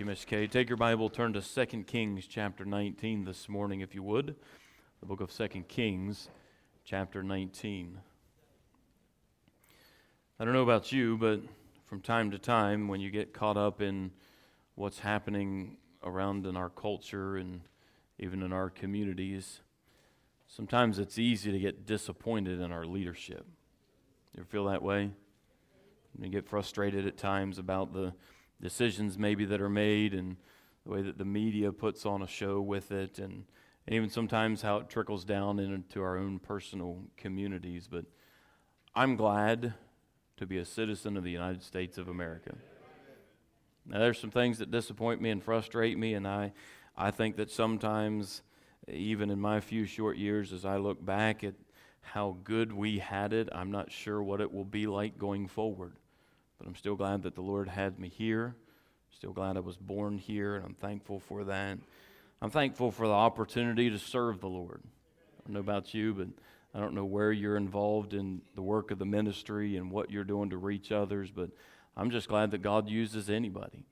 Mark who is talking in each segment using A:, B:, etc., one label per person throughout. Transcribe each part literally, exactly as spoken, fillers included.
A: you, Miss Kay. Take your Bible, turn to Second Kings chapter nineteen this morning, if you would. The book of Second Kings chapter nineteen. I don't know about you, but from time to time, when you get caught up in what's happening around in our culture and even in our communities, sometimes it's easy to get disappointed in our leadership. You ever feel that way? You get frustrated at times about the decisions maybe that are made and the way that the media puts on a show with it, and, and even sometimes how it trickles down into our own personal communities. But I'm glad to be a citizen of the United States of America. Now, there's some things that disappoint me and frustrate me, and I, I think that sometimes, even in my few short years, as I look back at how good we had it, I'm not sure what it will be like going forward. But I'm still glad that the Lord had me here. Still glad I was born here, and I'm thankful for that. I'm thankful for the opportunity to serve the Lord. I don't know about you, but I don't know where you're involved in the work of the ministry and what you're doing to reach others, but I'm just glad that God uses anybody.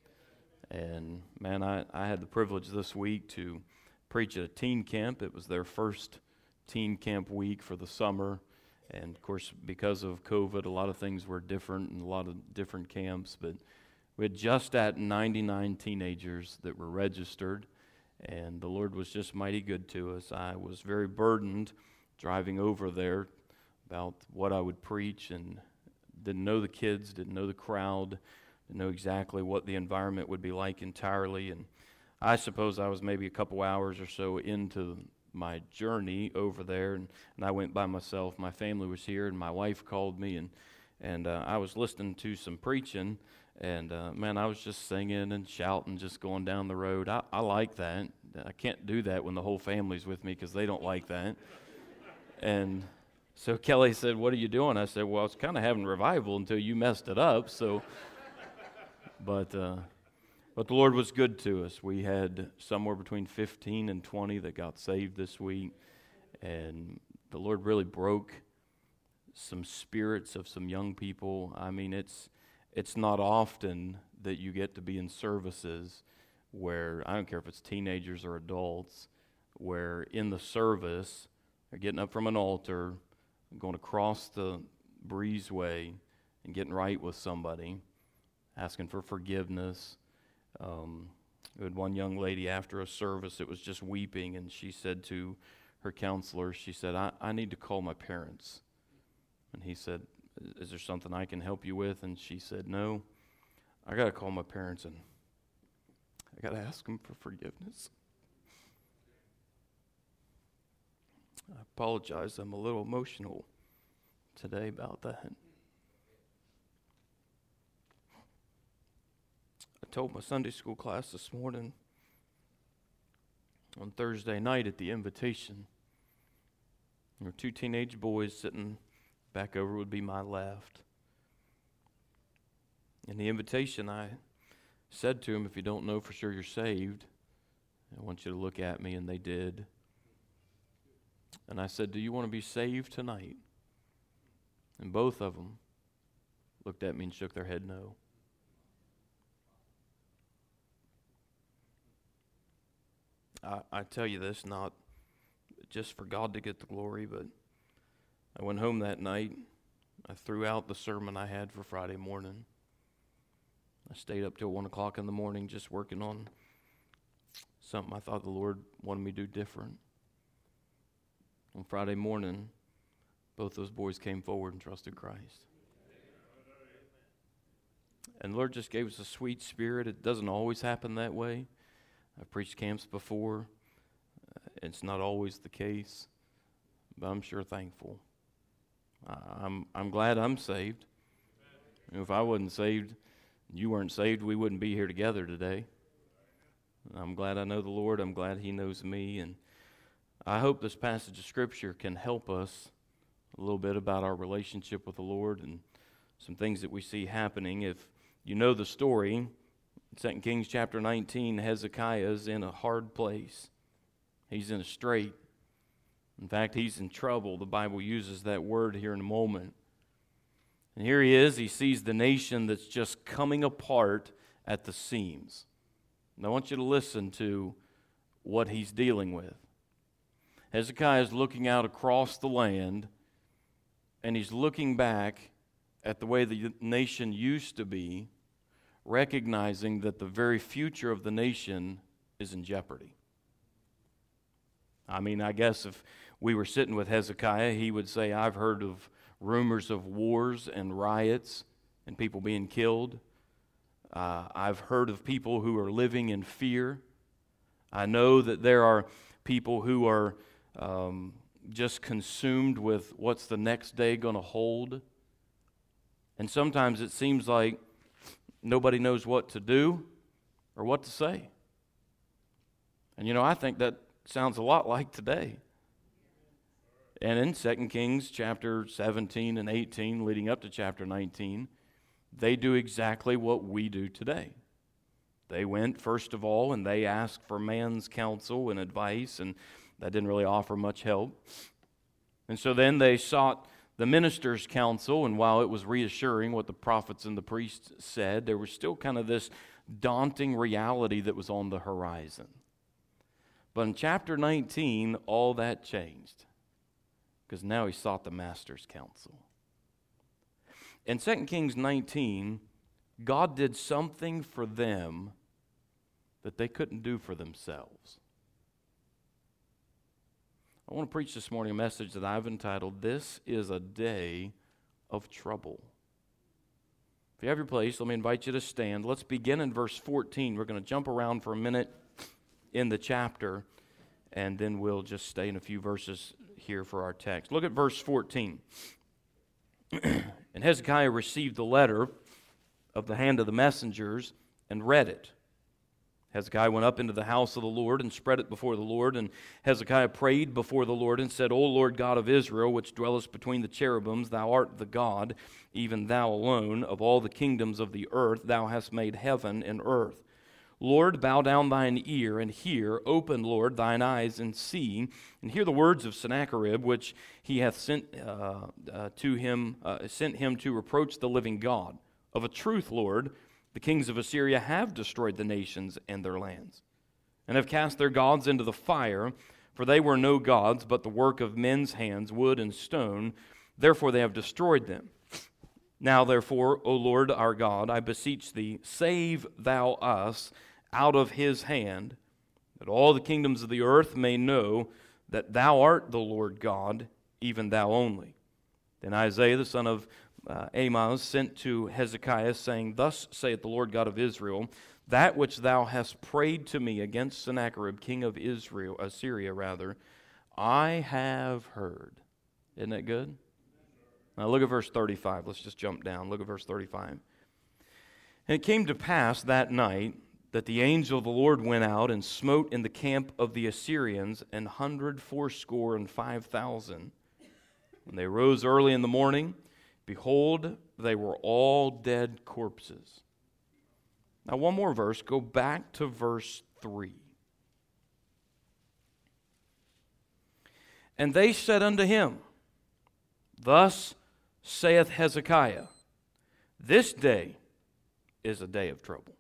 A: And man, I, I had the privilege this week to preach at a teen camp. It was their first teen camp week for the summer. And of course, because of COVID, a lot of things were different in a lot of different camps. But we had just at ninety-nine teenagers that were registered, and the Lord was just mighty good to us. I was very burdened driving over there about what I would preach, and didn't know the kids, didn't know the crowd, didn't know exactly what the environment would be like entirely. And I suppose I was maybe a couple hours or so into my journey over there, and, and I went by myself. My family was here, and my wife called me, and and uh, I was listening to some preaching, and uh, man, I was just singing and shouting, just going down the road. I, I like that. I can't do that when the whole family's with me because they don't like that. And so Kelly said, "What are you doing?" I said, "Well, I was kind of having revival until you messed it up." So, but. Uh, But the Lord was good to us. We had somewhere between fifteen and twenty that got saved this week. And the Lord really broke some spirits of some young people. I mean, it's it's not often that you get to be in services where, I don't care if it's teenagers or adults, where in the service, they're getting up from an altar, going across the breezeway and getting right with somebody, asking for forgiveness. Um, we had one young lady after a service that was just weeping, and she said to her counselor, she said, I, I need to call my parents. And he said, is there something I can help you with? And she said, no, I got to call my parents, and I got to ask them for forgiveness. I apologize, I'm a little emotional today about that. I told my Sunday school class this morning on Thursday night at the invitation, there were two teenage boys sitting back over would be my left. In the invitation, I said to them, if you don't know for sure you're saved, I want you to look at me, and they did. And I said, do you want to be saved tonight? And both of them looked at me and shook their head no. I, I tell you this not just for God to get the glory, but I went home that night. I threw out the sermon I had for Friday morning. I stayed up till one o'clock in the morning just working on something I thought the Lord wanted me to do different. On Friday morning, both those boys came forward and trusted Christ. And the Lord just gave us a sweet spirit. It doesn't always happen that way. I've preached camps before. Uh, it's not always the case, but I'm sure thankful. Uh, I'm I'm glad I'm saved. If I wasn't saved, you weren't saved, we wouldn't be here together today. I'm glad I know the Lord. I'm glad He knows me, and I hope this passage of Scripture can help us a little bit about our relationship with the Lord and some things that we see happening. If you know the story, Second Kings chapter nineteen, Hezekiah is in a hard place. He's in a strait. In fact, he's in trouble. The Bible uses that word here in a moment. And here he is. He sees the nation that's just coming apart at the seams. And I want you to listen to what he's dealing with. Hezekiah is looking out across the land, and he's looking back at the way the nation used to be, recognizing that the very future of the nation is in jeopardy. I mean, I guess if we were sitting with Hezekiah, he would say, I've heard of rumors of wars and riots and people being killed. Uh, I've heard of people who are living in fear. I know that there are people who are um, just consumed with what's the next day going to hold. And sometimes it seems like nobody knows what to do or what to say. And you know, I think that sounds a lot like today. And in Second Kings chapter seventeen and eighteen, leading up to chapter nineteen, they do exactly what we do today. They went, first of all, and they asked for man's counsel and advice, and that didn't really offer much help. And so then they sought the minister's counsel, and while it was reassuring what the prophets and the priests said, there was still kind of this daunting reality that was on the horizon. But in chapter nineteen, all that changed, because now he sought the master's counsel. In Second Kings nineteen, God did something for them that they couldn't do for themselves. I want to preach this morning a message that I've entitled, This is a Day of Trouble. If you have your place, let me invite you to stand. Let's begin in verse fourteen. We're going to jump around for a minute in the chapter, and then we'll just stay in a few verses here for our text. Look at verse fourteen. And Hezekiah received the letter of the hand of the messengers and read it. Hezekiah went up into the house of the Lord and spread it before the Lord. And Hezekiah prayed before the Lord and said, O Lord God of Israel, which dwellest between the cherubims, thou art the God, even thou alone, of all the kingdoms of the earth. Thou hast made heaven and earth. Lord, bow down thine ear and hear. Open, Lord, thine eyes and see. And hear the words of Sennacherib, which he hath sent uh, uh, to him, uh, sent him to reproach the living God. Of a truth, Lord, the kings of Assyria have destroyed the nations and their lands, and have cast their gods into the fire, for they were no gods, but the work of men's hands, wood and stone. Therefore they have destroyed them. Now therefore, O Lord our God, I beseech thee, save thou us out of his hand, that all the kingdoms of the earth may know that thou art the Lord God, even thou only. Then Isaiah the son of uh, Amoz sent to Hezekiah, saying, Thus saith the Lord God of Israel, that which thou hast prayed to me against Sennacherib, king of Israel, Assyria rather, I have heard. Isn't that good? Now look at verse thirty-five. Let's just jump down. Look at verse thirty-five. And it came to pass that night that the angel of the Lord went out and smote in the camp of the Assyrians an hundred fourscore and five thousand. When they rose early in the morning, behold, they were all dead corpses. Now one more verse. Go back to verse three. And they said unto him, Thus saith Hezekiah, this day is a day of trouble.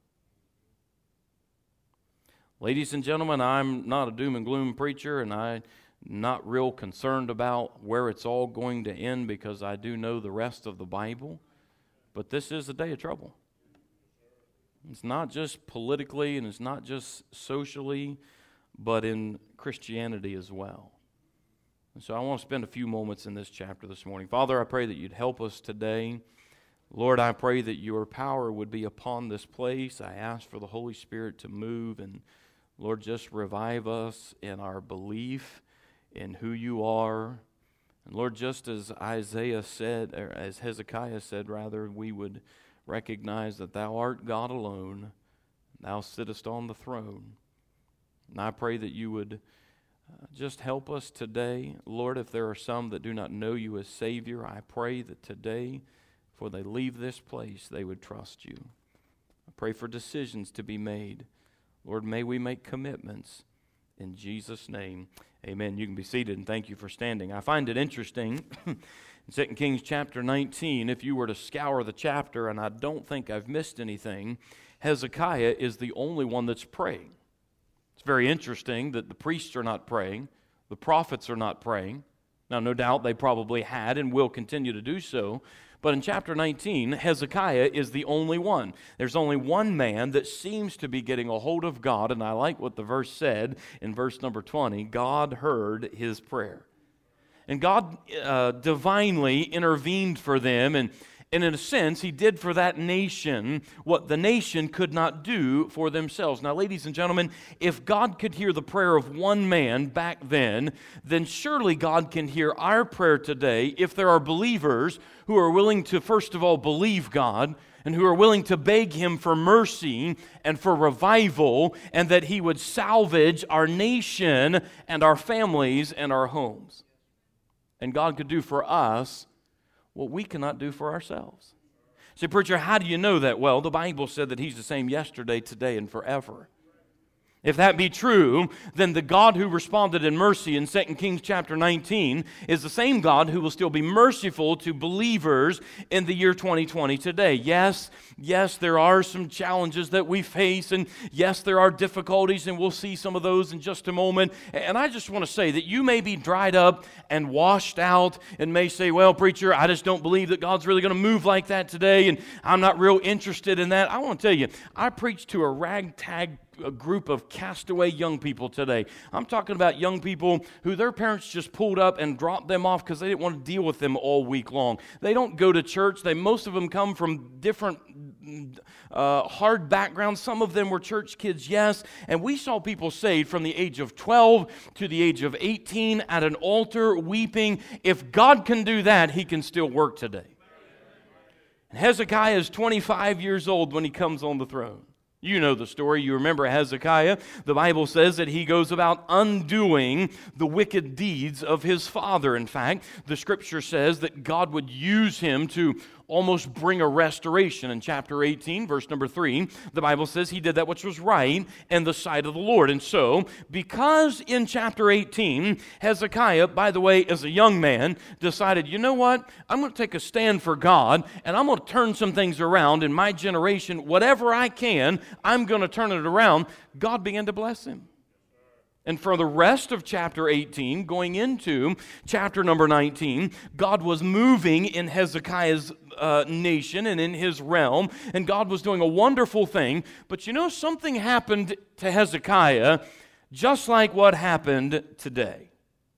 A: Ladies and gentlemen, I'm not a doom and gloom preacher, and I'm not real concerned about where it's all going to end because I do know the rest of the Bible, but this is a day of trouble. It's not just politically and it's not just socially, but in Christianity as well. And so I want to spend a few moments in this chapter this morning. Father, I pray that you'd help us today. Lord, I pray that your power would be upon this place. I ask for the Holy Spirit to move and, Lord, just revive us in our belief in who you are. And Lord, just as Isaiah said, or as Hezekiah said, rather, we would recognize that thou art God alone. Thou sittest on the throne. And I pray that you would uh, just help us today. Lord, if there are some that do not know you as Savior, I pray that today, before they leave this place, they would trust you. I pray for decisions to be made. Lord, may we make commitments in Jesus' name. Amen. You can be seated, and thank you for standing. I find it interesting In Second Kings chapter nineteen, if you were to scour the chapter, and I don't think I've missed anything, Hezekiah is the only one that's praying. It's very interesting that the priests are not praying, the prophets are not praying. Now, no doubt they probably had and will continue to do so, but in chapter nineteen, Hezekiah is the only one. There's only one man that seems to be getting a hold of God, and I like what the verse said in verse number twenty, God heard his prayer. And God uh, divinely intervened for them, and And in a sense, he did for that nation what the nation could not do for themselves. Now, ladies and gentlemen, if God could hear the prayer of one man back then, then surely God can hear our prayer today if there are believers who are willing to, first of all, believe God and who are willing to beg Him for mercy and for revival, and that He would salvage our nation and our families and our homes. And God could do for us what we cannot do for ourselves. Say, preacher, how do you know that? Well, the Bible said that He's the same yesterday, today, and forever. If that be true, then the God who responded in mercy in Second Kings chapter nineteen is the same God who will still be merciful to believers in the year twenty twenty today. Yes, yes, there are some challenges that we face, and yes, there are difficulties, and we'll see some of those in just a moment. And I just want to say that you may be dried up and washed out and may say, well, preacher, I just don't believe that God's really going to move like that today, and I'm not real interested in that. I want to tell you, I preach to a ragtag a group of castaway young people today. I'm talking about young people who their parents just pulled up and dropped them off because they didn't want to deal with them all week long. They don't go to church. They most of them come from different uh, hard backgrounds. Some of them were church kids, yes. And we saw people saved from the age of twelve to the age of eighteen at an altar weeping. If God can do that, He can still work today. And Hezekiah is twenty-five years old when he comes on the throne. You know the story. You remember Hezekiah. The Bible says that he goes about undoing the wicked deeds of his father. In fact, the Scripture says that God would use him to almost bring a restoration. In chapter eighteen, verse number three, the Bible says he did that which was right in the sight of the Lord. And so, because in chapter eighteen, Hezekiah, by the way, as a young man, decided, you know what, I'm going to take a stand for God, and I'm going to turn some things around in my generation. Whatever I can, I'm going to turn it around. God began to bless him. And for the rest of chapter eighteen, going into chapter number nineteen, God was moving in Hezekiah's uh, nation and in his realm, and God was doing a wonderful thing. But you know, something happened to Hezekiah just like what happened today.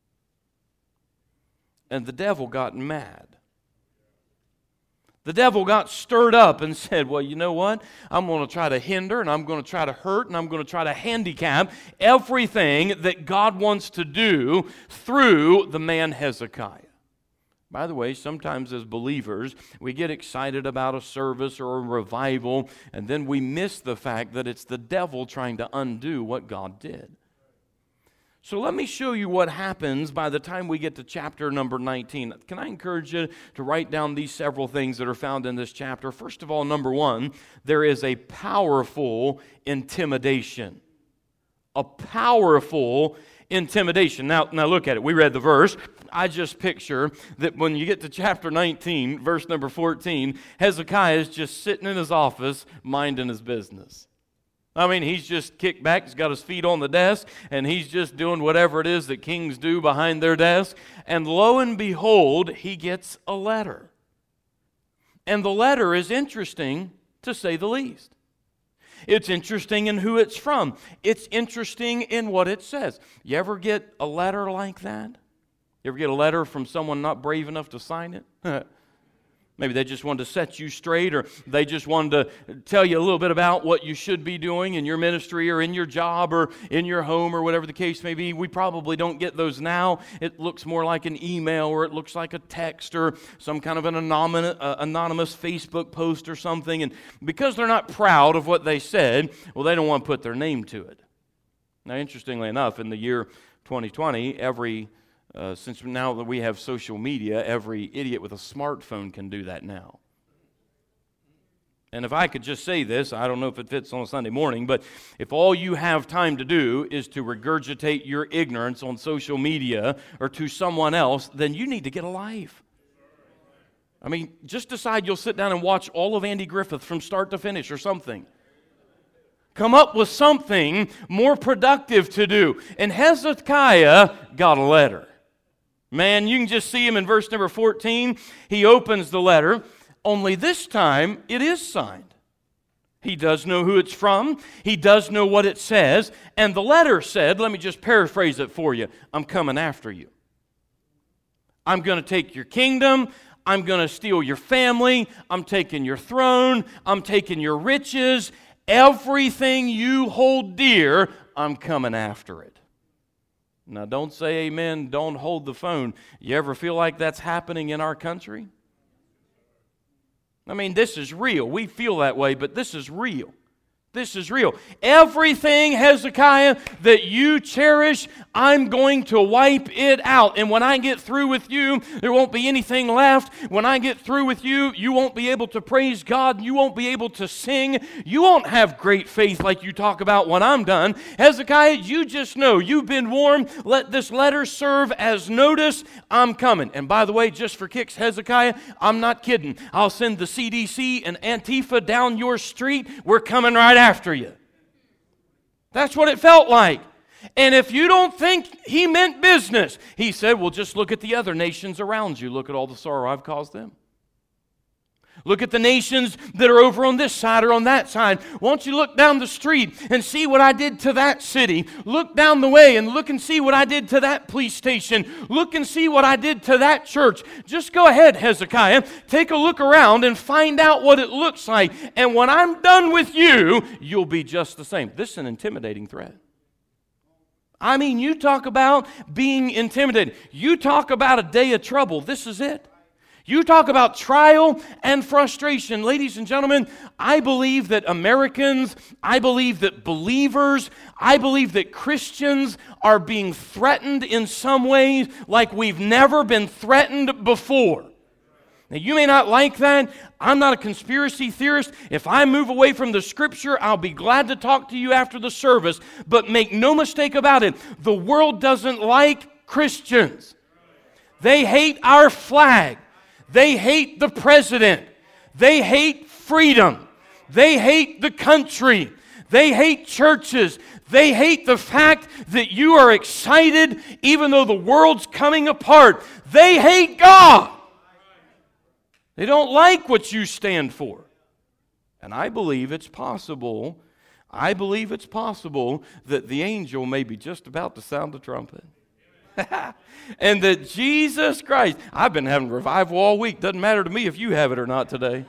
A: And the devil got mad. The devil got stirred up and said, well, you know what? I'm going to try to hinder, and I'm going to try to hurt, and I'm going to try to handicap everything that God wants to do through the man Hezekiah. By the way, sometimes as believers, we get excited about a service or a revival, and then we miss the fact that it's the devil trying to undo what God did. So let me show you what happens by the time we get to chapter number nineteen. Can I encourage you to write down these several things that are found in this chapter? First of all, number one, there is a powerful intimidation. A powerful intimidation. Now, now look at it. We read the verse. I just picture that when you get to chapter nineteen, verse number fourteen, Hezekiah is just sitting in his office minding his business. I mean, he's just kicked back, he's got his feet on the desk, and he's just doing whatever it is that kings do behind their desk. And lo and behold, he gets a letter. And the letter is interesting, to say the least. It's interesting in who it's from. It's interesting in what it says. You ever get a letter like that? You ever get a letter from someone not brave enough to sign it? Maybe they just wanted to set you straight, or they just wanted to tell you a little bit about what you should be doing in your ministry or in your job or in your home or whatever the case may be. We probably don't get those now. It looks more like an email, or it looks like a text, or some kind of an anonymous, uh, anonymous Facebook post or something. And because they're not proud of what they said, well, they don't want to put their name to it. Now, interestingly enough, in the year twenty twenty, every Uh, since now that we have social media, every idiot with a smartphone can do that now. And if I could just say this, I don't know if it fits on a Sunday morning, but if all you have time to do is to regurgitate your ignorance on social media or to someone else, then you need to get a life. I mean, just decide you'll sit down and watch all of Andy Griffith from start to finish or something. Come up with something more productive to do. And Hezekiah got a letter. Man, you can just see him in verse number fourteen. He opens the letter, only this time it is signed. He does know who it's from. He does know what it says. And the letter said, let me just paraphrase it for you, I'm coming after you. I'm going to take your kingdom. I'm going to steal your family. I'm taking your throne. I'm taking your riches. Everything you hold dear, I'm coming after it. Now, don't say amen. Don't hold the phone. You ever feel like that's happening in our country? I mean, this is real. We feel that way, but this is real. This is real. Everything, Hezekiah, that you cherish, I'm going to wipe it out. And when I get through with you, there won't be anything left. When I get through with you, you won't be able to praise God. You won't be able to sing. You won't have great faith like you talk about when I'm done. Hezekiah, you just know you've been warned. Let this letter serve as notice. I'm coming. And by the way, just for kicks, Hezekiah, I'm not kidding. I'll send the C D C and Antifa down your street. We're coming right after you. That's what it felt like. And if you don't think he meant business, he said, well, just look at the other nations around you. Look at all the sorrow I've caused them. Look at the nations that are over on this side or on that side. Won't you look down the street and see what I did to that city? Look down the way and look and see what I did to that police station. Look and see what I did to that church. Just go ahead, Hezekiah. Take a look around and find out what it looks like. And when I'm done with you, you'll be just the same. This is an intimidating threat. I mean, you talk about being intimidated. You talk about a day of trouble. This is it. You talk about trial and frustration. Ladies and gentlemen, I believe that Americans, I believe that believers, I believe that Christians are being threatened in some ways like we've never been threatened before. Now, you may not like that. I'm not a conspiracy theorist. If I move away from the Scripture, I'll be glad to talk to you after the service. But make no mistake about it, the world doesn't like Christians. They hate our flag. They hate the president. They hate freedom. They hate the country. They hate churches. They hate the fact that you are excited even though the world's coming apart. They hate God. They don't like what you stand for. And I believe it's possible, I believe it's possible that the angel may be just about to sound the trumpet. And that Jesus Christ, I've been having revival all week. Doesn't matter to me if you have it or not today.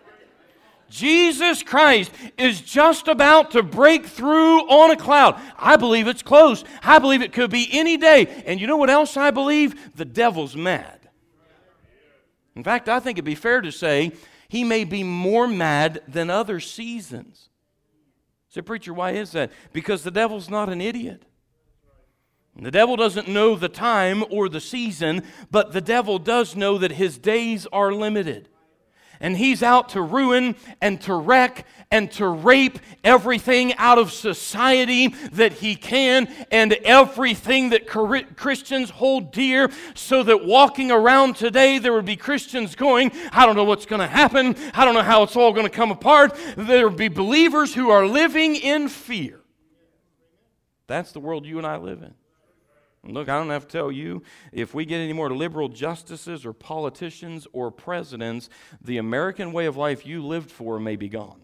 A: Jesus Christ is just about to break through on a cloud. I believe it's close. I believe it could be any day. And you know what else I believe? The devil's mad. In fact, I think it'd be fair to say he may be more mad than other seasons. Say, preacher, why is that? Because the devil's not an idiot. The devil doesn't know the time or the season, but the devil does know that his days are limited. And he's out to ruin and to wreck and to rape everything out of society that he can and everything that Christians hold dear, so that walking around today there would be Christians going, I don't know what's going to happen. I don't know how it's all going to come apart. There would be believers who are living in fear. That's the world you and I live in. Look, I don't have to tell you, if we get any more liberal justices or politicians or presidents, the American way of life you lived for may be gone.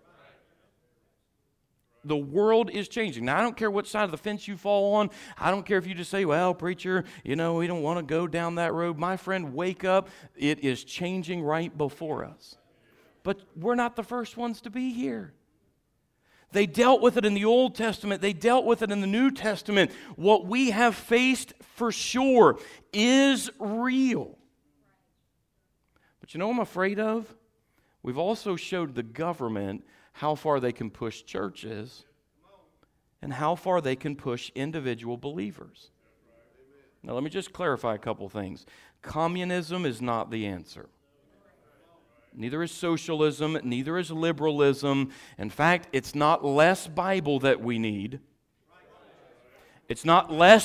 A: The world is changing. Now, I don't care what side of the fence you fall on. I don't care if you just say, well, preacher, you know, we don't want to go down that road. My friend, wake up. It is changing right before us. But we're not the first ones to be here. They dealt with it in the Old Testament. They dealt with it in the New Testament. What we have faced for sure is real. But you know what I'm afraid of? We've also showed the government how far they can push churches and how far they can push individual believers. Now let me just clarify a couple things. Communism is not the answer. Neither is socialism, neither is liberalism. In fact, it's not less Bible that we need. It's not less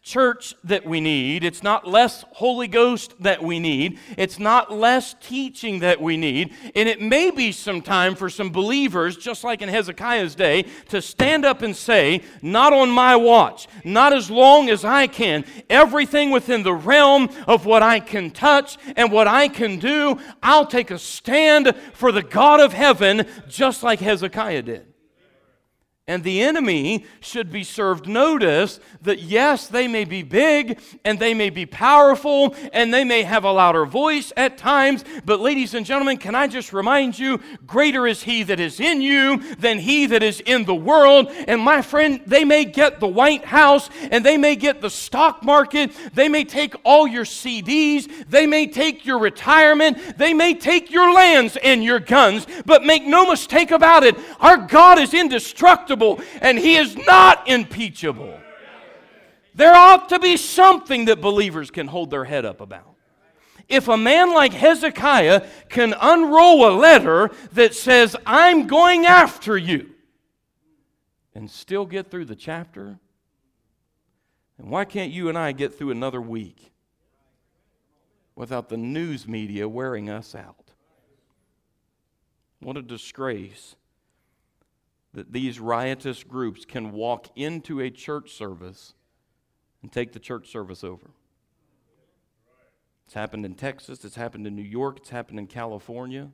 A: church that we need. It's not less Holy Ghost that we need. It's not less teaching that we need. And it may be some time for some believers, just like in Hezekiah's day, to stand up and say, not on my watch, not as long as I can. Everything within the realm of what I can touch and what I can do, I'll take a stand for the God of heaven, just like Hezekiah did. And the enemy should be served notice that yes, they may be big and they may be powerful and they may have a louder voice at times, but ladies and gentlemen, can I just remind you, greater is he that is in you than he that is in the world. And my friend, they may get the White House and they may get the stock market, they may take all your C Ds, they may take your retirement, they may take your lands and your guns, but make no mistake about it, our God is indestructible. And he is not impeachable. There ought to be something that believers can hold their head up about. If a man like Hezekiah can unroll a letter that says, I'm going after you, and still get through the chapter, then why can't you and I get through another week without the news media wearing us out? What a disgrace that these riotous groups can walk into a church service and take the church service over. It's happened in Texas, it's happened in New York, it's happened in California.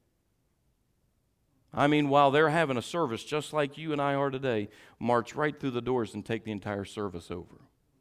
A: I mean, while they're having a service just like you and I are today, march right through the doors and take the entire service over.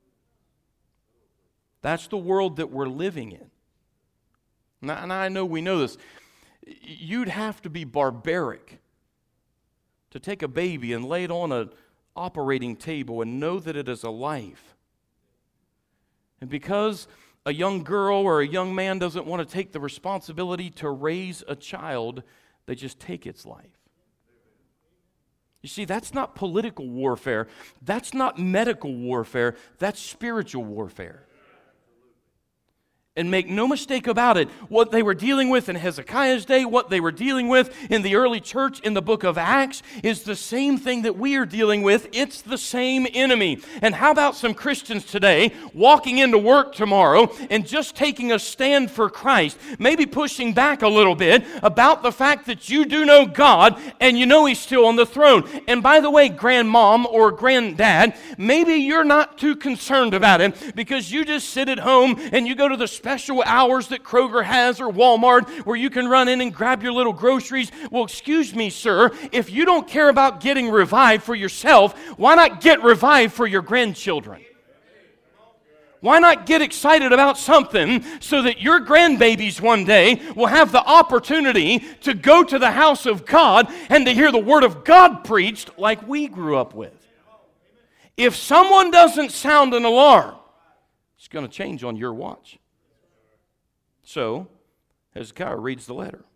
A: That's the world that we're living in. And I know we know this. You'd have to be barbaric to take a baby and lay it on an operating table and know that it is a life. And because a young girl or a young man doesn't want to take the responsibility to raise a child, they just take its life. You see, that's not political warfare. That's not medical warfare. That's spiritual warfare. And make no mistake about it, what they were dealing with in Hezekiah's day, what they were dealing with in the early church in the book of Acts, is the same thing that we are dealing with. It's the same enemy. And how about some Christians today walking into work tomorrow and just taking a stand for Christ, maybe pushing back a little bit about the fact that you do know God and you know He's still on the throne. And by the way, grandmom or granddad, maybe you're not too concerned about it because you just sit at home and you go to the special hours that Kroger has or Walmart where you can run in and grab your little groceries. Well, excuse me, sir, if you don't care about getting revived for yourself, why not get revived for your grandchildren? Why not get excited about something so that your grandbabies one day will have the opportunity to go to the house of God and to hear the Word of God preached like we grew up with? If someone doesn't sound an alarm, it's going to change on your watch. So, Hezekiah reads the letter.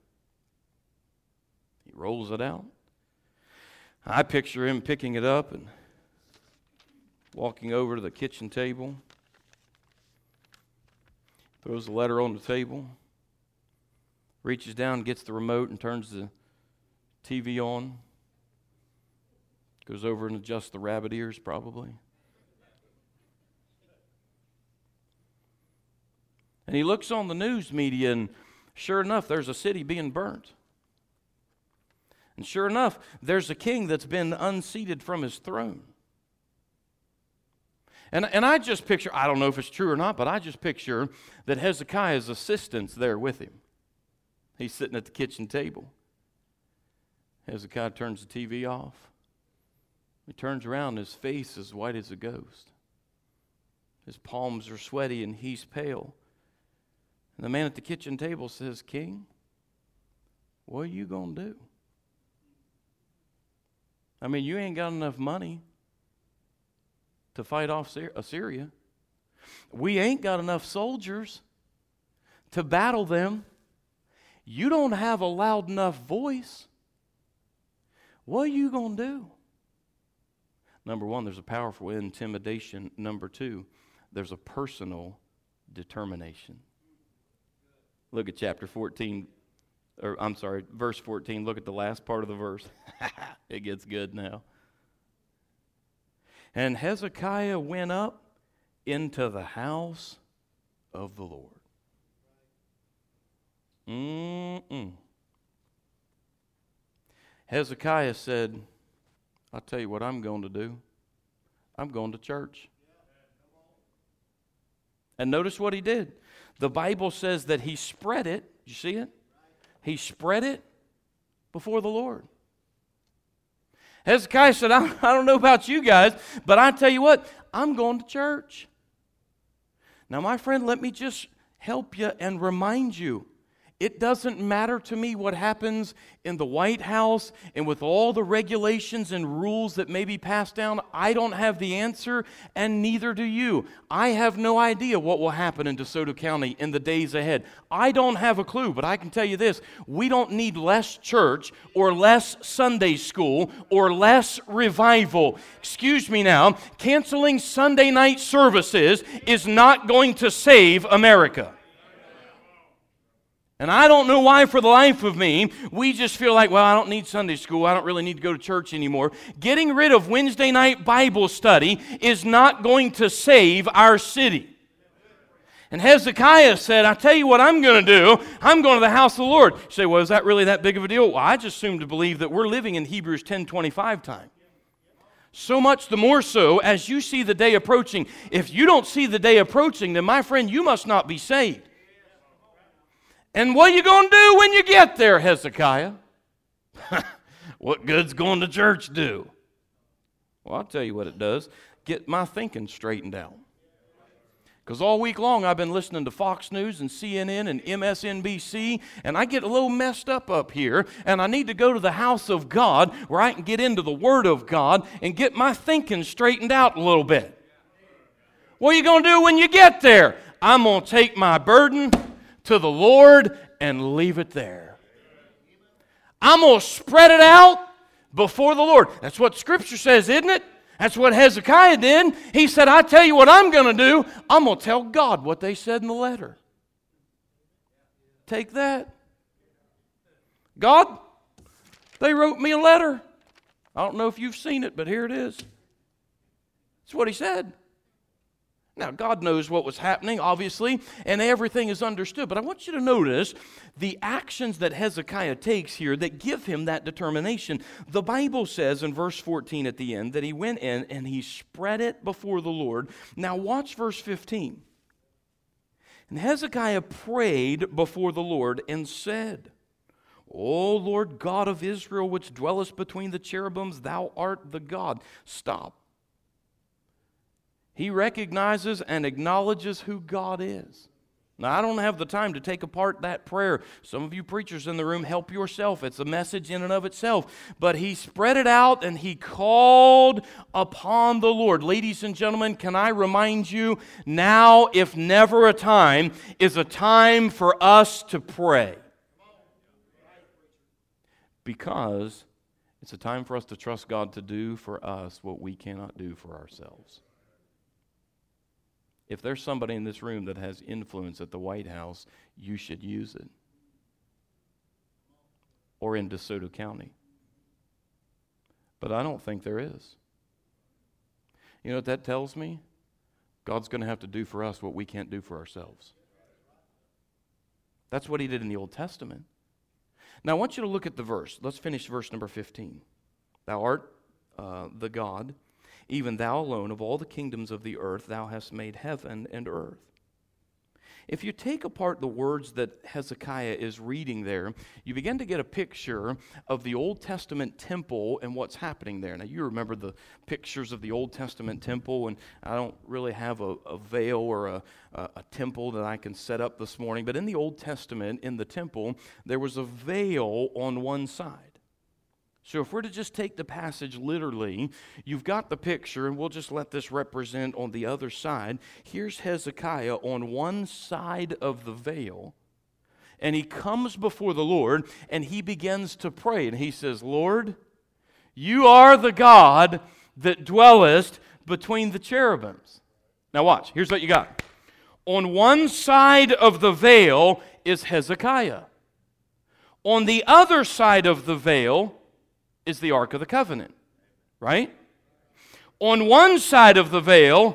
A: He rolls it out. I picture him picking it up and walking over to the kitchen table, throws the letter on the table, reaches down, gets the remote and turns the T V on, goes over and adjusts the rabbit ears probably. And he looks on the news media, and sure enough, there's a city being burnt. And sure enough, there's a king that's been unseated from his throne. And, and I just picture, I don't know if it's true or not, but I just picture that Hezekiah's assistant's there with him. He's sitting at the kitchen table. Hezekiah turns the T V off. He turns around, his face is white as a ghost. His palms are sweaty, and he's pale. And the man at the kitchen table says, King, what are you going to do? I mean, you ain't got enough money to fight off Assyria. We ain't got enough soldiers to battle them. You don't have a loud enough voice. What are you going to do? Number one, there's a powerful intimidation. Number two, there's a personal determination. Look at chapter fourteen, or I'm sorry, verse fourteen. Look at the last part of the verse. It gets good now. And Hezekiah went up into the house of the Lord. Mm-mm. Hezekiah said, I'll tell you what I'm going to do. I'm going to church. And notice what he did. The Bible says that he spread it. You see it? He spread it before the Lord. Hezekiah said, I don't know about you guys, but I tell you what, I'm going to church. Now, my friend, let me just help you and remind you, it doesn't matter to me what happens in the White House and with all the regulations and rules that may be passed down. I don't have the answer, and neither do you. I have no idea what will happen in DeSoto County in the days ahead. I don't have a clue, but I can tell you this. We don't need less church or less Sunday school or less revival. Excuse me now, canceling Sunday night services is not going to save America. And I don't know why, for the life of me, we just feel like, well, I don't need Sunday school. I don't really need to go to church anymore. Getting rid of Wednesday night Bible study is not going to save our city. And Hezekiah said, I tell you what I'm going to do. I'm going to the house of the Lord. You say, well, is that really that big of a deal? Well, I just assume to believe that we're living in Hebrews ten twenty-five time. So much the more so as you see the day approaching. If you don't see the day approaching, then my friend, you must not be saved. And what are you going to do when you get there, Hezekiah? What good's going to church do? Well, I'll tell you what it does. Get my thinking straightened out. Because all week long I've been listening to Fox News and C N N and M S N B C, and I get a little messed up up here, and I need to go to the house of God where I can get into the Word of God and get my thinking straightened out a little bit. What are you going to do when you get there? I'm going to take my burden to the Lord and leave it there. I'm going to spread it out before the Lord. That's what Scripture says, isn't it? That's what Hezekiah did. He said, I tell you what I'm going to do. I'm going to tell God what they said in the letter. Take that. God, they wrote me a letter. I don't know if you've seen it, but here it is. That's what he said. Now, God knows what was happening, obviously, and everything is understood. But I want you to notice the actions that Hezekiah takes here that give him that determination. The Bible says in verse fourteen at the end that he went in and he spread it before the Lord. Now, watch verse fifteen. And Hezekiah prayed before the Lord and said, O Lord God of Israel, which dwellest between the cherubims, thou art the God. Stop. He recognizes and acknowledges who God is. Now, I don't have the time to take apart that prayer. Some of you preachers in the room, help yourself. It's a message in and of itself. But he spread it out and he called upon the Lord. Ladies and gentlemen, can I remind you, now, if never a time, is a time for us to pray. Because it's a time for us to trust God to do for us what we cannot do for ourselves. If there's somebody in this room that has influence at the White House, you should use it. Or in DeSoto County. But I don't think there is. You know what that tells me? God's going to have to do for us what we can't do for ourselves. That's what he did in the Old Testament. Now I want you to look at the verse. Let's finish verse number fifteen. Thou art uh, the God, even thou alone of all the kingdoms of the earth, thou hast made heaven and earth. If you take apart the words that Hezekiah is reading there, you begin to get a picture of the Old Testament temple and what's happening there. Now, you remember the pictures of the Old Testament temple, and I don't really have a, a veil or a, a, a temple that I can set up this morning, but in the Old Testament, in the temple, there was a veil on one side. So if we're to just take the passage literally, you've got the picture, and we'll just let this represent on the other side. Here's Hezekiah on one side of the veil, and he comes before the Lord, and he begins to pray. And he says, Lord, you are the God that dwellest between the cherubims. Now watch, here's what you got. On one side of the veil is Hezekiah. On the other side of the veil is the Ark of the Covenant, right? On one side of the veil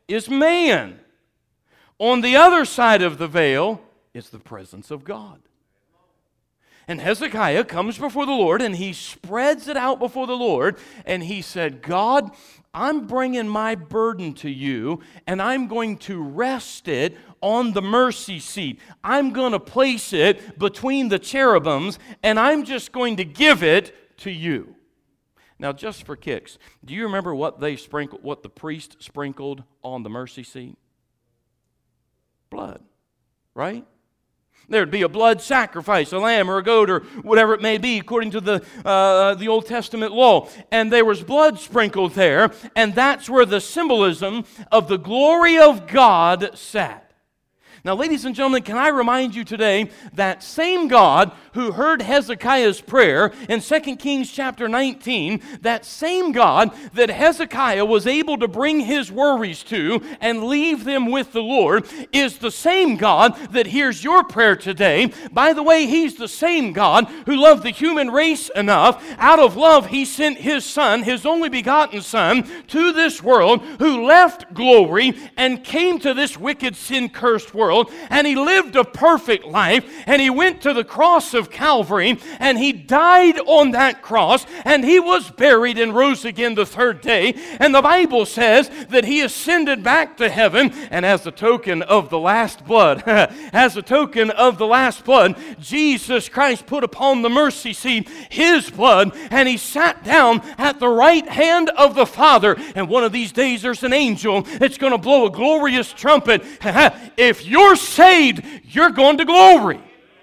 A: is man. On the other side of the veil is the presence of God. And Hezekiah comes before the Lord, and he spreads it out before the Lord, and he said, God, I'm bringing my burden to you, and I'm going to rest it on the mercy seat. I'm going to place it between the cherubims, and I'm just going to give it to you. Now, just for kicks, do you remember what they sprinkled, what the priest sprinkled on the mercy seat? Blood, right? There'd be a blood sacrifice, a lamb or a goat or whatever it may be according to the, uh, the Old Testament law. And there was blood sprinkled there, and that's where the symbolism of the glory of God sat. Now, ladies and gentlemen, can I remind you today that same God who heard Hezekiah's prayer in Second Kings chapter nineteen, that same God that Hezekiah was able to bring his worries to and leave them with the Lord, is the same God that hears your prayer today. By the way, He's the same God who loved the human race enough. Out of love, He sent His Son, His only begotten Son, to this world, who left glory and came to this wicked, sin-cursed world, and He lived a perfect life, and He went to the cross of Calvary, and He died on that cross, and He was buried and rose again the third day. And the Bible says that He ascended back to heaven, and as a token of the last blood, as a token of the last blood, Jesus Christ put upon the mercy seat His blood, and He sat down at the right hand of the Father. And one of these days there's an angel that's going to blow a glorious trumpet. If you're saved, you're going to glory.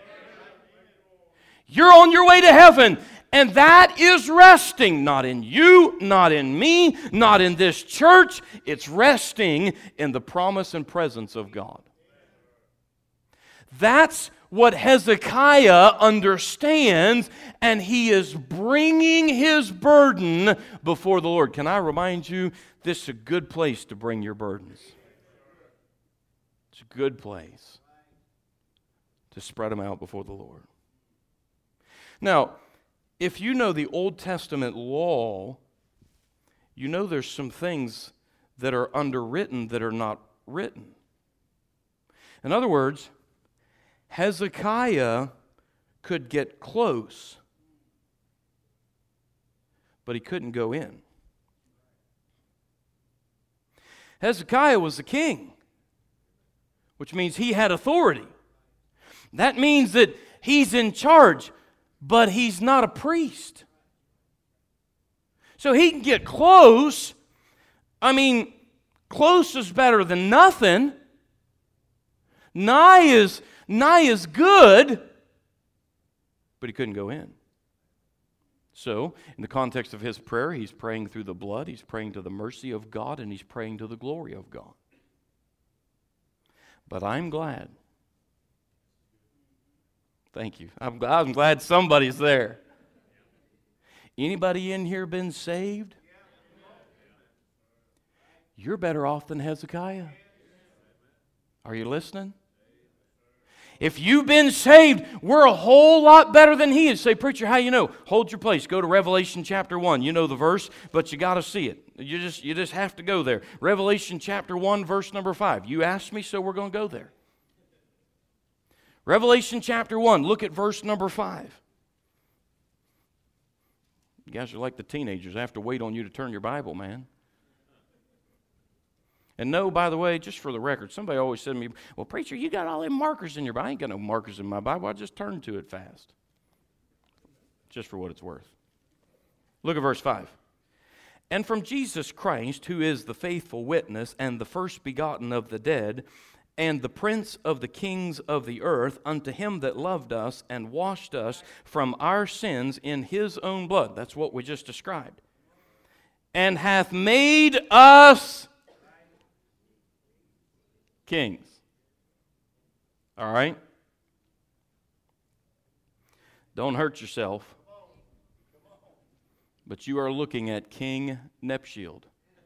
A: You're on your way to heaven. And that is resting, not in you, not in me, not in this church. It's resting in the promise and presence of God. That's what Hezekiah understands, and he is bringing his burden before the Lord. Can I remind you, this is a good place to bring your burdens. It's a good place to spread them out before the Lord. Now, if you know the Old Testament law, you know there's some things that are underwritten that are not written. In other words, Hezekiah could get close, but he couldn't go in. Hezekiah was the king, which means he had authority. That means that he's in charge, but he's not a priest. So he can get close. I mean, close is better than nothing. Nigh is, nigh is good, but he couldn't go in. So, in the context of his prayer, he's praying through the blood, he's praying to the mercy of God, and he's praying to the glory of God. But I'm glad. Thank you. I'm, I'm glad somebody's there. Anybody in here been saved? You're better off than Hezekiah. Are you listening? If you've been saved, we're a whole lot better than he is. Say, preacher, how you know? Hold your place. Go to Revelation chapter one. You know the verse, but you got to see it. You just, you just have to go there. Revelation chapter one, verse number five. You asked me, so we're going to go there. Revelation chapter one, look at verse number five. You guys are like the teenagers. I have to wait on you to turn your Bible, man. And no, by the way, just for the record, somebody always said to me, well, preacher, you got all them markers in your Bible. I ain't got no markers in my Bible. I just turned to it fast. Just for what it's worth. Look at verse five. And from Jesus Christ, who is the faithful witness and the first begotten of the dead, and the prince of the kings of the earth, unto him that loved us and washed us from our sins in his own blood. That's what we just described. And hath made us kings. All right? Don't hurt yourself. But you are looking at King Nepshield.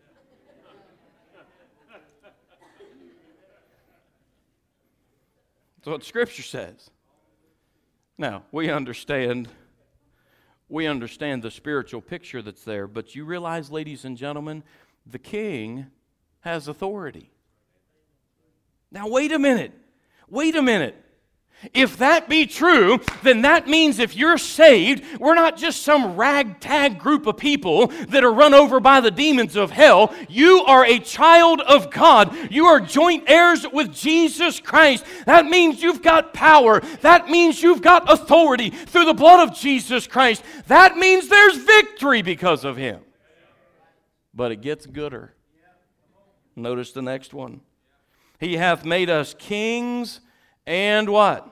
A: That's what Scripture says. Now, we understand, we understand the spiritual picture that's there, but you realize, ladies and gentlemen, the king has authority. Now, wait a minute. Wait a minute. If that be true, then that means if you're saved, we're not just some ragtag group of people that are run over by the demons of hell. You are a child of God. You are joint heirs with Jesus Christ. That means you've got power. That means you've got authority through the blood of Jesus Christ. That means there's victory because of Him. But it gets gooder. Notice the next one. He hath made us kings and what?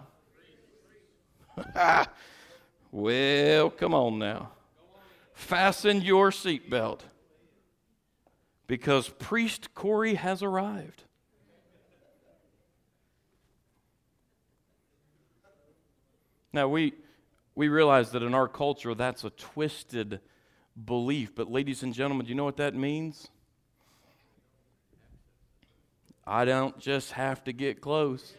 A: Well, come on now. Fasten your seatbelt. Because Priest Corey has arrived. Now, we, we realize that in our culture that's a twisted belief. But ladies and gentlemen, do you know what that means? I don't just have to get close.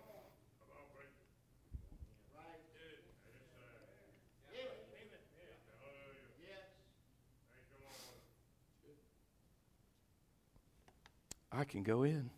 A: I can go in.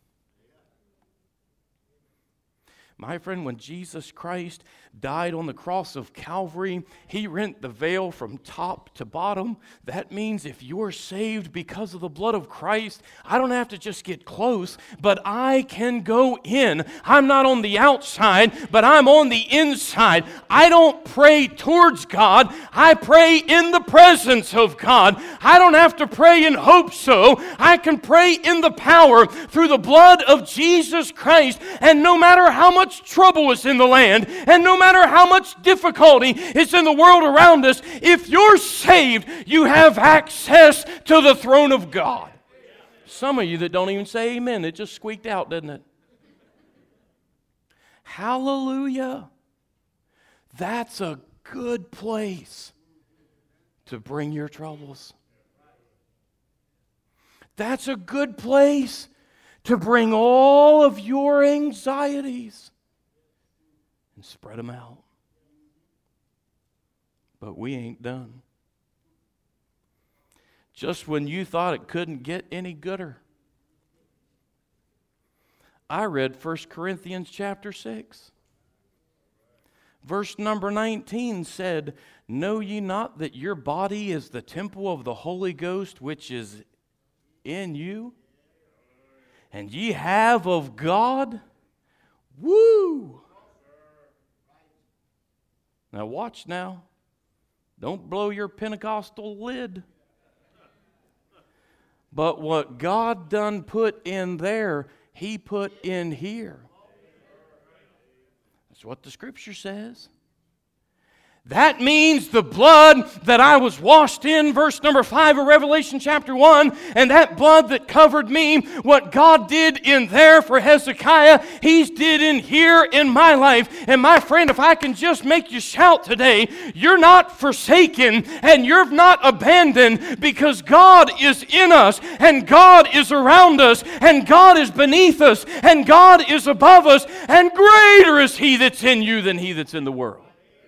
A: My friend, when Jesus Christ died on the cross of Calvary, He rent the veil from top to bottom. That means if you're saved because of the blood of Christ, I don't have to just get close, but I can go in. I'm not on the outside, but I'm on the inside. I don't pray towards God. I pray in the presence of God. I don't have to pray in hope so. I can pray in the power through the blood of Jesus Christ. And no matter how much trouble is in the land, and no matter how much difficulty is in the world around us, if you're saved, you have access to the throne of God. Some of you that don't even say amen, it just squeaked out, didn't it? Hallelujah. That's a good place to bring your troubles. That's a good place to bring all of your anxieties and spread them out. But we ain't done. Just when you thought it couldn't get any gooder, I read First Corinthians chapter six. Verse number nineteen said, "Know ye not that your body is the temple of the Holy Ghost which is in you? And ye have of God." Woo! Now watch now. Don't blow your Pentecostal lid. But what God done put in there, He put in here. That's what the Scripture says. That means the blood that I was washed in, verse number five of Revelation chapter one, and that blood that covered me, what God did in there for Hezekiah, He's did in here in my life. And my friend, if I can just make you shout today, you're not forsaken and you're not abandoned, because God is in us and God is around us and God is beneath us and God is above us, and greater is He that's in you than he that's in the world.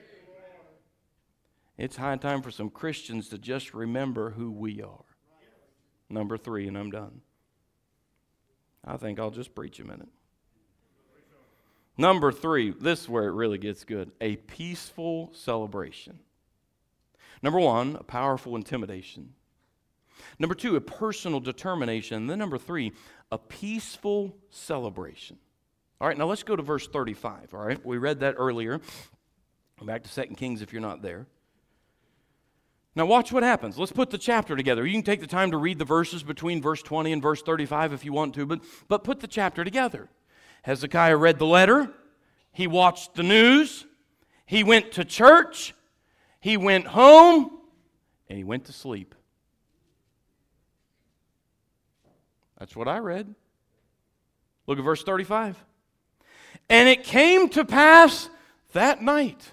A: It's high time for some Christians to just remember who we are. Number three, and I'm done. I think I'll just preach a minute. Number three, this is where it really gets good. A peaceful celebration. Number one, a powerful intimidation. Number two, a personal determination. And then number three, a peaceful celebration. All right, now let's go to verse thirty-five. All right, we read that earlier. Back to Second Kings if you're not there. Now watch what happens. Let's put the chapter together. You can take the time to read the verses between verse twenty and verse thirty-five if you want to, but, but put the chapter together. Hezekiah read the letter. He watched the news. He went to church. He went home. And he went to sleep. That's what I read. Look at verse thirty-five. And it came to pass that night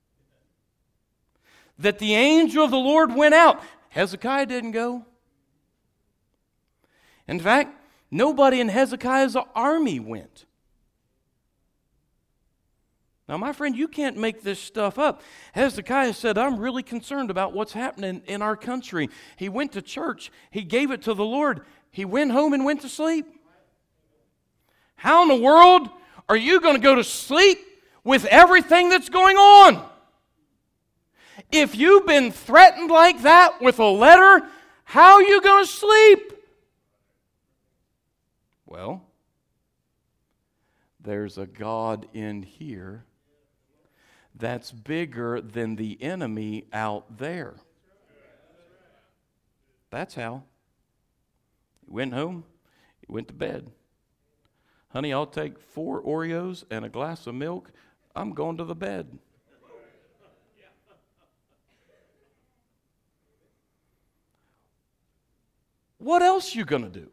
A: that the angel of the Lord went out. Hezekiah didn't go. In fact, nobody in Hezekiah's army went. Now, my friend, you can't make this stuff up. Hezekiah said, I'm really concerned about what's happening in our country. He went to church. He gave it to the Lord. He went home and went to sleep. How in the world are you going to go to sleep with everything that's going on? If you've been threatened like that with a letter, how are you going to sleep? Well, there's a God in here that's bigger than the enemy out there. That's how. He went home, he went to bed. Honey, I'll take four Oreos and a glass of milk. I'm going to the bed. What else you going to do?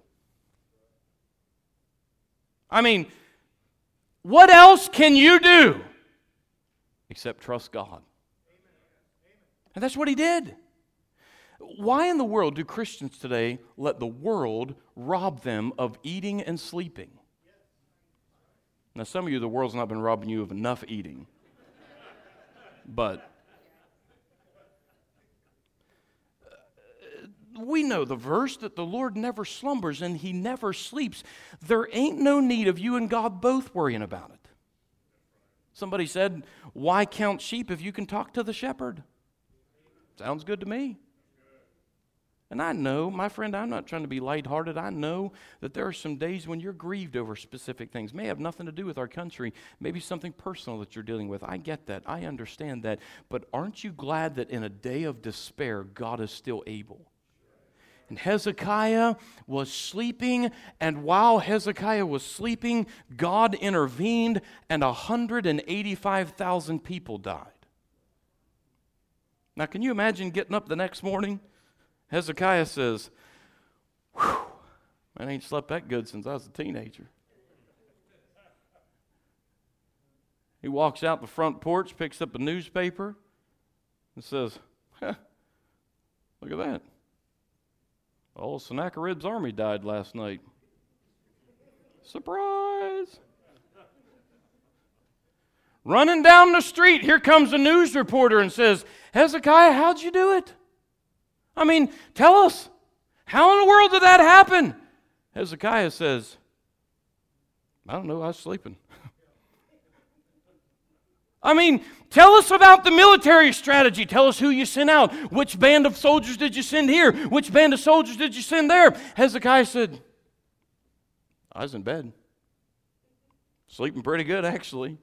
A: I mean, what else can you do except trust God? And that's what he did. Why in the world do Christians today let the world rob them of eating and sleeping? Now, some of you, the world's not been robbing you of enough eating. But we know the verse that the Lord never slumbers and he never sleeps. There ain't no need of you and God both worrying about it. Somebody said, why count sheep if you can talk to the shepherd? Sounds good to me. And I know, my friend, I'm not trying to be lighthearted. I know that there are some days when you're grieved over specific things. May have nothing to do with our country. Maybe something personal that you're dealing with. I get that. I understand that. But aren't you glad that in a day of despair, God is still able? And Hezekiah was sleeping, and while Hezekiah was sleeping, God intervened, and one hundred eighty-five thousand people died. Now, can you imagine getting up the next morning? Hezekiah says, whew, I ain't slept that good since I was a teenager. He walks out the front porch, picks up a newspaper, and says, huh, look at that. Old Sennacherib's army died last night. Surprise! Running down the street, here comes a news reporter and says, Hezekiah, how'd you do it? I mean, tell us, how in the world did that happen? Hezekiah says, I don't know, I was sleeping. I mean, tell us about the military strategy. Tell us who you sent out. Which band of soldiers did you send here? Which band of soldiers did you send there? Hezekiah said, I was in bed. Sleeping pretty good, actually.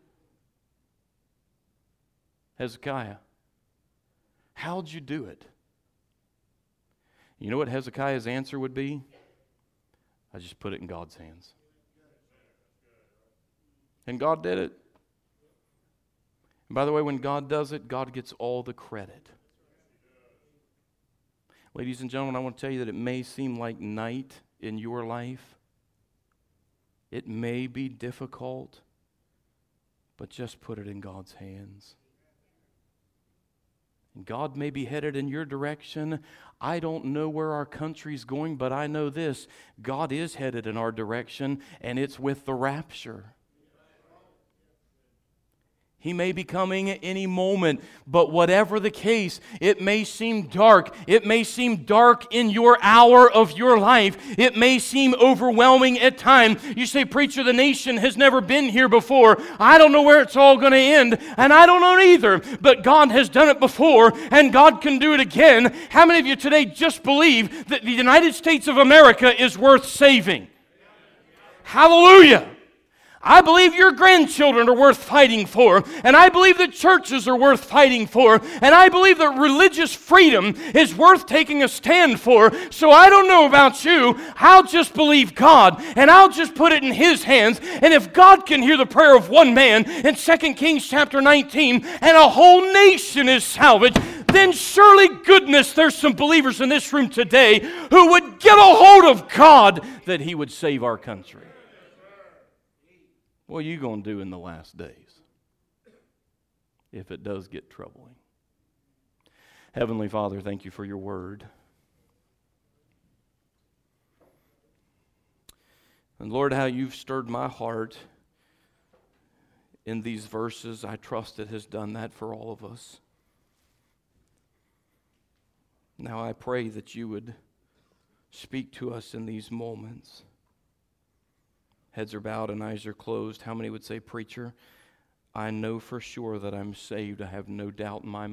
A: Hezekiah, how'd you do it? You know what Hezekiah's answer would be? I just put it in God's hands. And God did it. And by the way, when God does it, God gets all the credit. Ladies and gentlemen, I want to tell you that it may seem like night in your life. It may be difficult, but just put it in God's hands. And God may be headed in your direction. I don't know where our country's going, but I know this. God is headed in our direction, and it's with the rapture. He may be coming at any moment, but whatever the case, it may seem dark. It may seem dark in your hour of your life. It may seem overwhelming at times. You say, preacher, the nation has never been here before. I don't know where it's all going to end, and I don't know either. But God has done it before, and God can do it again. How many of you today just believe that the United States of America is worth saving? Hallelujah! I believe your grandchildren are worth fighting for, and I believe that churches are worth fighting for, and I believe that religious freedom is worth taking a stand for. So I don't know about you, I'll just believe God, and I'll just put it in His hands. And if God can hear the prayer of one man in Second Kings chapter nineteen, and a whole nation is salvaged, then surely goodness, there's some believers in this room today who would get a hold of God that He would save our country. What are you going to do in the last days if it does get troubling? Heavenly Father, thank you for your word. And Lord, how you've stirred my heart in these verses, I trust it has done that for all of us. Now I pray that you would
B: Speak to us in these moments. Heads are bowed and eyes are closed. How many would say, preacher, I know for sure that I'm saved. I have no doubt in my mind.